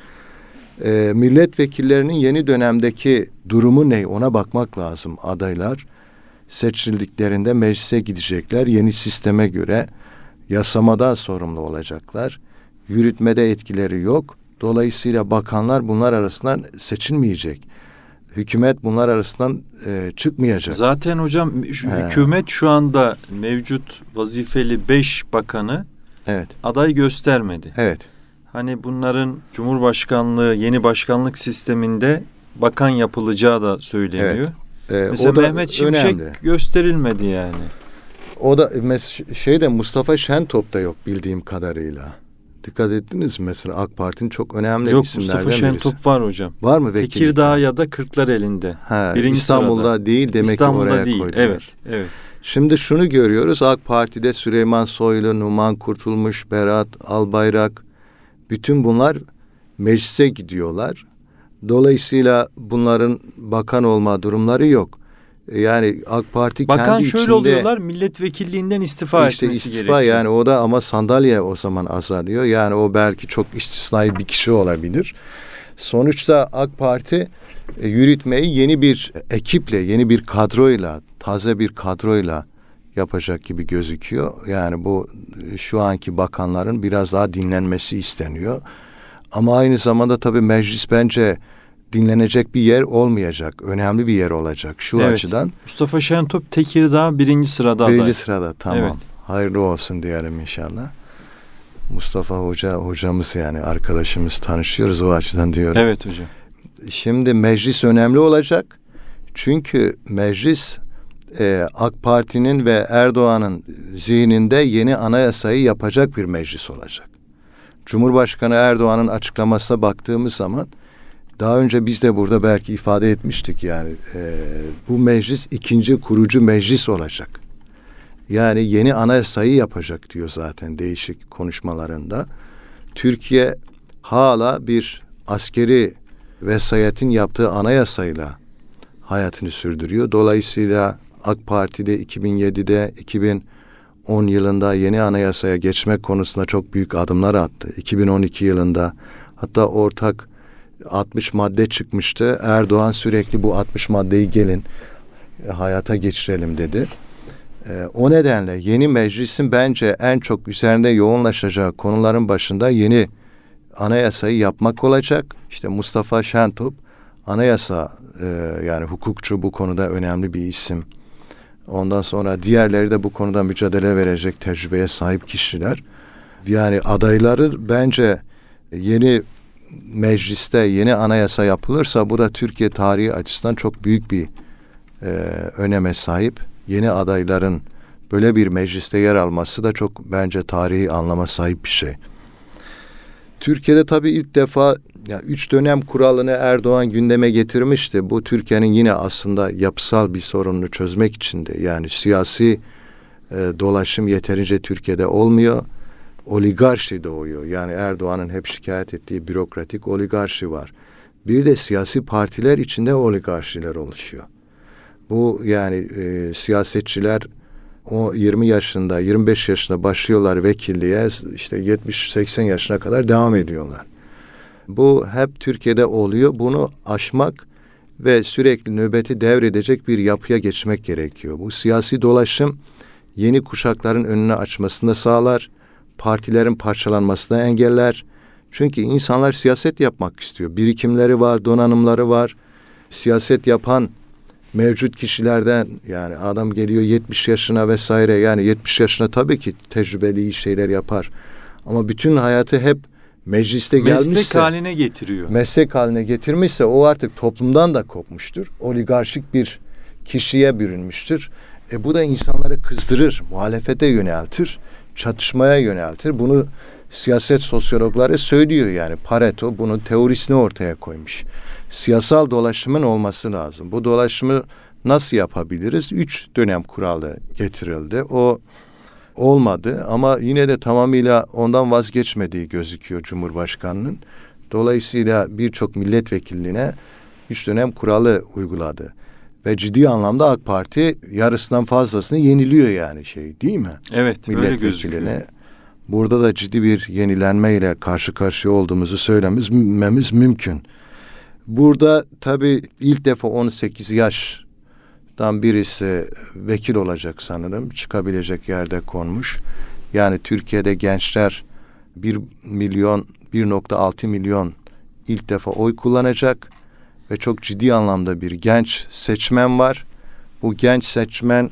Milletvekillerinin yeni dönemdeki durumu ne? Ona bakmak lazım. Adaylar seçildiklerinde meclise gidecekler. Yeni sisteme göre yasamada sorumlu olacaklar. Yürütmede etkileri yok. Dolayısıyla bakanlar bunlar arasından seçilmeyecek. Hükümet bunlar arasından çıkmayacak. Zaten hocam hükümet şu anda mevcut vazifeli 5 bakanı Evet. aday göstermedi. Evet. Hani bunların Cumhurbaşkanlığı yeni başkanlık sisteminde bakan yapılacağı da söyleniyor. Mesela O da Mehmet Şimşek önemli. gösterilmedi yani. O da Mustafa Şentop da yok bildiğim kadarıyla. Dikkat ettiniz mi? Mesela AK Parti'nin çok önemli Yok, isimlerden Mustafa birisi. Şentop var hocam. Var mı vekillikte? Tekirdağ ya da Kırklareli'nde. Birinci İstanbul'da sırada. değil demek İstanbul'da ki oraya değil. koydular. Evet. Şimdi şunu görüyoruz. AK Parti'de Süleyman Soylu, Numan Kurtulmuş, Berat Albayrak, bütün bunlar meclise gidiyorlar. Dolayısıyla bunların bakan olma durumları yok. Yani AK Parti Bakan kendi şöyle içinde oluyorlar, milletvekilliğinden istifa etmesi gerekiyor. yani o da ama sandalye o zaman azalıyor. Yani o belki çok istisnai bir kişi olabilir. Sonuçta AK Parti yürütmeyi yeni bir ekiple, yeni bir kadroyla, taze bir kadroyla yapacak gibi gözüküyor. Yani bu şu anki bakanların biraz daha dinlenmesi isteniyor. Ama aynı zamanda tabii meclis bence dinlenecek bir yer olmayacak. Önemli bir yer olacak şu açıdan. Mustafa Şentop Tekirdağ birinci sırada aday. Birinci sırada, tamam. Evet. Hayırlı olsun diyelim inşallah. Mustafa hocamız yani arkadaşımız, tanışıyoruz o açıdan diyorum. Evet hocam. Şimdi meclis önemli olacak. Çünkü meclis AK Parti'nin ve Erdoğan'ın zihninde yeni anayasayı yapacak bir meclis olacak. Cumhurbaşkanı Erdoğan'ın açıklamasına baktığımız zaman daha önce biz de burada belki ifade etmiştik yani bu meclis ikinci kurucu meclis olacak. Yani yeni anayasayı yapacak diyor zaten değişik konuşmalarında. Türkiye hala bir askeri vesayetin yaptığı anayasayla hayatını sürdürüyor. Dolayısıyla AK Parti'de 2007'de 2010 yılında yeni anayasaya geçmek konusunda çok büyük adımlar attı. 2012 yılında hatta ortak 60 madde çıkmıştı. Erdoğan sürekli bu 60 maddeyi gelin hayata geçirelim dedi. O nedenle yeni meclisin bence en çok üzerinde yoğunlaşacağı konuların başında yeni anayasayı yapmak olacak. İşte Mustafa Şentop anayasa yani hukukçu, bu konuda önemli bir isim. Ondan sonra diğerleri de bu konuda mücadele verecek tecrübeye sahip kişiler. Yani adayları bence yeni mecliste yeni anayasa yapılırsa bu da Türkiye tarihi açısından çok büyük bir öneme sahip. Yeni adayların böyle bir mecliste yer alması da çok bence tarihi anlama sahip bir şey. Türkiye'de tabii ilk defa 3 dönem kuralını Erdoğan gündeme getirmişti. Bu Türkiye'nin yine aslında yapısal bir sorununu çözmek için de, yani siyasi dolaşım yeterince Türkiye'de olmuyor. Oligarşi doğuyor. Yani Erdoğan'ın hep şikayet ettiği bürokratik oligarşi var. Bir de siyasi partiler içinde oligarşiler oluşuyor. Bu yani siyasetçiler o 20 yaşında, 25 yaşında başlıyorlar vekilliğe, işte 70-80 yaşına kadar devam ediyorlar. Bu hep Türkiye'de oluyor. Bunu aşmak ve sürekli nöbeti devredecek bir yapıya geçmek gerekiyor. Bu siyasi dolaşım yeni kuşakların önünü açmasını sağlar. Partilerin parçalanmasını engeller. Çünkü insanlar siyaset yapmak istiyor. Birikimleri var, donanımları var. Siyaset yapan mevcut kişilerden, yani adam geliyor 70 yaşına vesaire, yani 70 yaşına tabii ki tecrübeli iyi şeyler yapar. Ama bütün hayatı hep mecliste gelmişse, meslek haline getiriyor. Meslek haline getirmişse o artık toplumdan da kopmuştur. Oligarşik bir kişiye bürünmüştür. Bu da insanları kızdırır, muhalefete yöneltir, çatışmaya yöneltir. Bunu siyaset sosyologları söylüyor yani. Pareto bunun teorisini ortaya koymuş. Siyasal dolaşımın olması lazım. Bu dolaşımı nasıl yapabiliriz? 3 dönem kuralı getirildi. O olmadı ama yine de tamamıyla ondan vazgeçmediği gözüküyor Cumhurbaşkanı'nın. Dolayısıyla birçok milletvekilliğine 3 dönem kuralı uyguladı. Ve ciddi anlamda AK Parti yarısından fazlasını yeniliyor yani değil mi? Evet, öyle gözüküyor. Burada da ciddi bir yenilenmeyle karşı karşıya olduğumuzu söylememiz mümkün. Burada tabii ilk defa 18 yaştan birisi vekil olacak sanırım. Çıkabilecek yerde konmuş. Yani Türkiye'de gençler 1.6 milyon ilk defa oy kullanacak. Ve çok ciddi anlamda bir genç seçmen var. Bu genç seçmen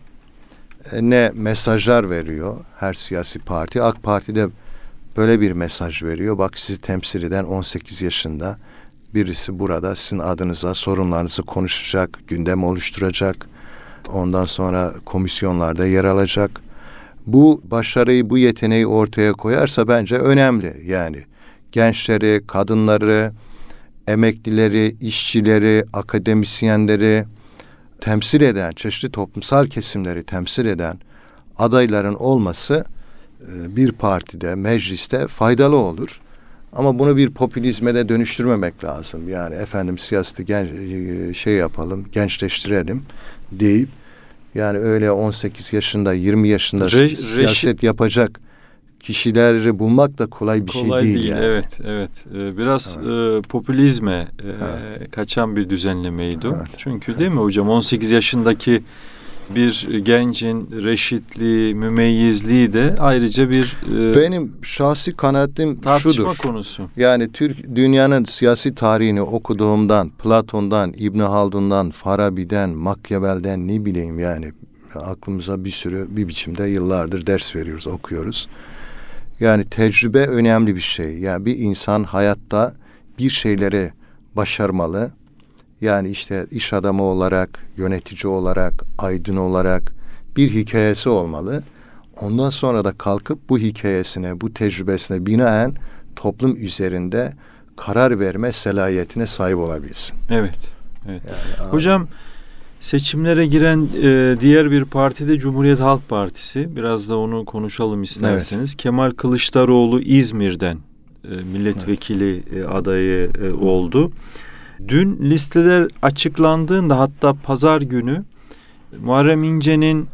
ne mesajlar veriyor her siyasi parti. AK Parti de böyle bir mesaj veriyor. Bak sizi temsil eden 18 yaşında birisi burada sizin adınıza sorunlarınızı konuşacak, gündem oluşturacak. Ondan sonra komisyonlarda yer alacak. Bu başarıyı, bu yeteneği ortaya koyarsa bence önemli. Yani gençleri, kadınları, emeklileri, işçileri, akademisyenleri temsil eden, çeşitli toplumsal kesimleri temsil eden adayların olması bir partide, mecliste faydalı olur. Ama bunu bir popülizme de dönüştürmemek lazım. Yani efendim siyaseti yapalım, gençleştirelim deyip yani öyle 18 yaşında, 20 yaşında siyaset yapacak kişileri bulmak da kolay bir şey değil. Yani. Evet. Biraz popülizme kaçan bir düzenlemeydi o. Evet. Çünkü değil mi hocam 18 yaşındaki bir gencin reşitliği, mümeyyizliği de ayrıca bir benim şahsi kanaatim tartışma şudur. Konusu. Yani dünyanın siyasi tarihini okuduğumdan, Platon'dan, İbn Haldun'dan, Farabi'den, Machiavelli'den ne bileyim yani aklımıza bir biçimde yıllardır ders veriyoruz, okuyoruz. Yani tecrübe önemli bir şey. Yani bir insan hayatta bir şeyleri başarmalı. Yani işte iş adamı olarak, yönetici olarak, aydın olarak bir hikayesi olmalı. Ondan sonra da kalkıp bu hikayesine, bu tecrübesine binaen toplum üzerinde karar verme selahiyetine sahip olabilsin. Evet. Yani, hocam seçimlere giren diğer bir parti de Cumhuriyet Halk Partisi. Biraz da onu konuşalım isterseniz. Evet. Kemal Kılıçdaroğlu İzmir'den milletvekili adayı oldu. Dün listeler açıklandığında hatta pazar günü Muharrem İnce'nin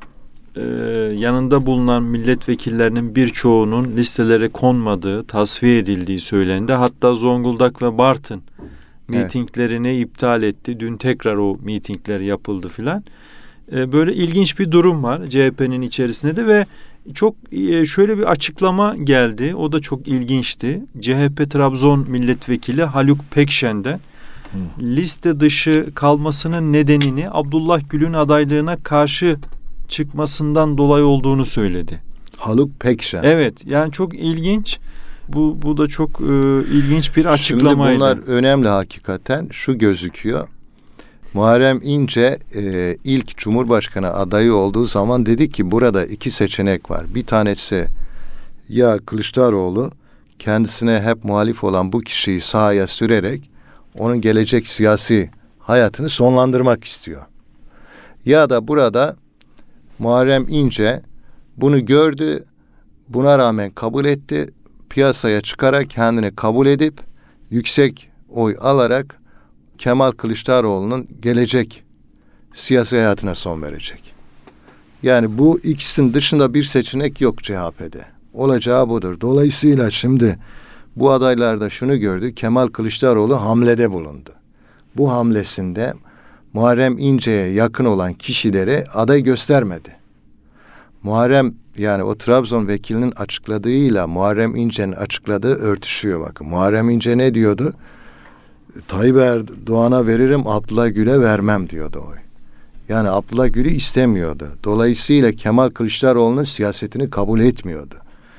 yanında bulunan milletvekillerinin birçoğunun listelere konmadığı, tasfiye edildiği söylendi. Hatta Zonguldak ve Bartın mitinglerini iptal etti. Dün tekrar o mitingler yapıldı filan. Böyle ilginç bir durum var CHP'nin içerisinde de ve çok şöyle bir açıklama geldi. O da çok ilginçti. CHP Trabzon milletvekili Haluk Pekşen'den liste dışı kalmasının nedenini Abdullah Gül'ün adaylığına karşı çıkmasından dolayı olduğunu söyledi. Haluk Pekşen. Evet, yani çok ilginç. Bu da çok ilginç bir açıklamaydı. Şimdi bunlar önemli hakikaten. Şu gözüküyor. Muharrem İnce ilk Cumhurbaşkanı adayı olduğu zaman dedi ki burada 2 seçenek var. Bir tanesi ya Kılıçdaroğlu kendisine hep muhalif olan bu kişiyi sahaya sürerek onun gelecek siyasi hayatını sonlandırmak istiyor. Ya da burada Muharrem İnce bunu gördü, buna rağmen kabul etti, piyasaya çıkarak kendini kabul edip yüksek oy alarak Kemal Kılıçdaroğlu'nun gelecek siyasi hayatına son verecek. Yani bu ikisinin dışında bir seçenek yok CHP'de. Olacağı budur. Dolayısıyla şimdi bu adaylarda şunu gördü. Kemal Kılıçdaroğlu hamlede bulundu. Bu hamlesinde Muharrem İnce'ye yakın olan kişileri aday göstermedi. Muharrem yani o Trabzon vekilinin açıkladığıyla Muharrem İnce'nin açıkladığı örtüşüyor bakın. Muharrem İnce ne diyordu? Tayyip Erdoğan'a veririm, Abdullah Gül'e vermem diyordu o. Yani Abdullah Gül'ü istemiyordu. Dolayısıyla Kemal Kılıçdaroğlu'nun siyasetini kabul etmiyordu.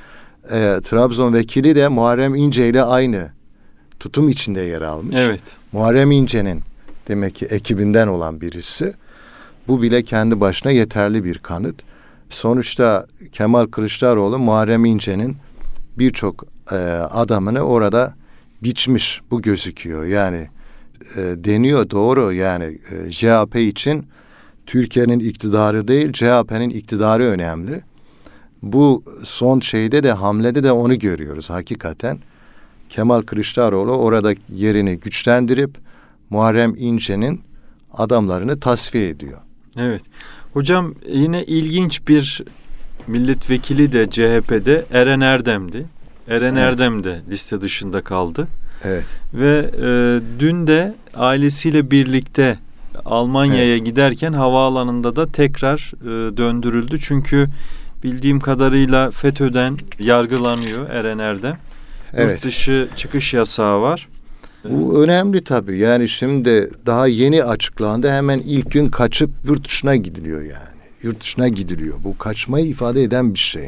Trabzon vekili de Muharrem İnce ile aynı tutum içinde yer almış. Evet. Muharrem İnce'nin demek ki ekibinden olan birisi. Bu bile kendi başına yeterli bir kanıt. Sonuçta Kemal Kılıçdaroğlu Muharrem İnce'nin birçok adamını orada biçmiş. Bu gözüküyor. Yani deniyor, doğru, yani CHP için Türkiye'nin iktidarı değil, CHP'nin iktidarı önemli. Bu son şeyde de, hamlede de onu görüyoruz hakikaten. Kemal Kılıçdaroğlu orada yerini güçlendirip Muharrem İnce'nin adamlarını tasfiye ediyor. Evet. Hocam yine ilginç bir milletvekili de CHP'de Eren Erdem'di. Eren Erdem de liste dışında kaldı. Evet. Ve dün de ailesiyle birlikte Almanya'ya giderken havaalanında da tekrar döndürüldü. Çünkü bildiğim kadarıyla FETÖ'den yargılanıyor Eren Erdem. Evet. Yurt dışı çıkış yasağı var. Bu önemli tabii. Yani şimdi daha yeni açıklandı. Hemen ilk gün kaçıp yurt dışına gidiliyor yani. Yurt dışına gidiliyor. Bu kaçmayı ifade eden bir şey.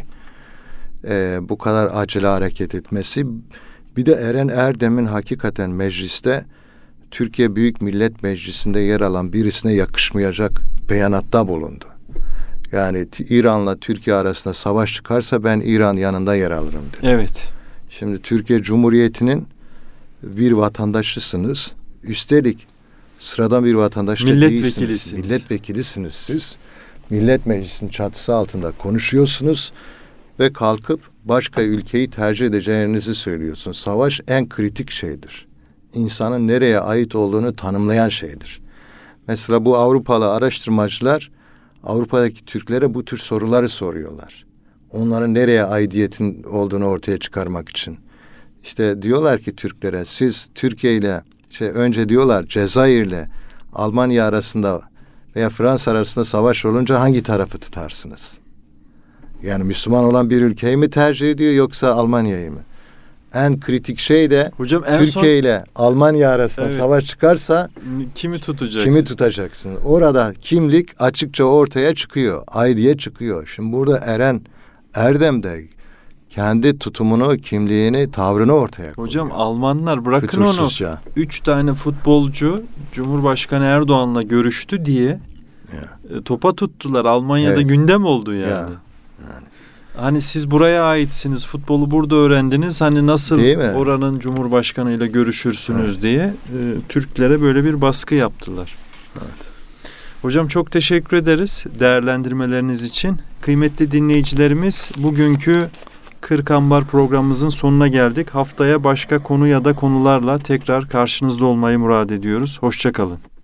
Bu kadar acele hareket etmesi. Bir de Eren Erdem'in hakikaten mecliste, Türkiye Büyük Millet Meclisi'nde yer alan birisine yakışmayacak beyanatta bulundu. Yani İran'la Türkiye arasında savaş çıkarsa ben İran yanında yer alırım dedi. Evet. Şimdi Türkiye Cumhuriyeti'nin bir vatandaşısınız. Üstelik sıradan bir vatandaş da değilsiniz. Milletvekilisiniz siz. Millet Meclisi'nin çatısı altında konuşuyorsunuz ve kalkıp başka ülkeyi tercih edeceğinizi söylüyorsunuz. Savaş en kritik şeydir. İnsanın nereye ait olduğunu tanımlayan şeydir. Mesela bu Avrupalı araştırmacılar Avrupa'daki Türklere bu tür soruları soruyorlar. Onların nereye aidiyetin olduğunu ortaya çıkarmak için. İşte diyorlar ki Türklere, siz Türkiye ile önce diyorlar Cezayir'le Almanya arasında veya Fransa arasında savaş olunca hangi tarafı tutarsınız? Yani Müslüman olan bir ülkeyi mi tercih ediyor yoksa Almanya'yı mı? En kritik şey de hocam, Türkiye ile Almanya arasında savaş çıkarsa kimi tutacaksın? Kimi tutacaksın? Orada kimlik açıkça ortaya çıkıyor. Aidiyet çıkıyor. Şimdi burada Eren Erdem de kendi tutumunu, kimliğini, tavrını ortaya koyuyor. Hocam Almanlar bırakın onu. 3 tane futbolcu Cumhurbaşkanı Erdoğan'la görüştü diye topa tuttular. Almanya'da gündem oldu yani. Hani siz buraya aitsiniz, futbolu burada öğrendiniz. Hani nasıl oranın Cumhurbaşkanıyla görüşürsünüz diye Türklere böyle bir baskı yaptılar. Evet. Hocam çok teşekkür ederiz değerlendirmeleriniz için. Kıymetli dinleyicilerimiz, bugünkü Kırk Ambar programımızın sonuna geldik. Haftaya başka konu ya da konularla tekrar karşınızda olmayı murad ediyoruz. Hoşça kalın.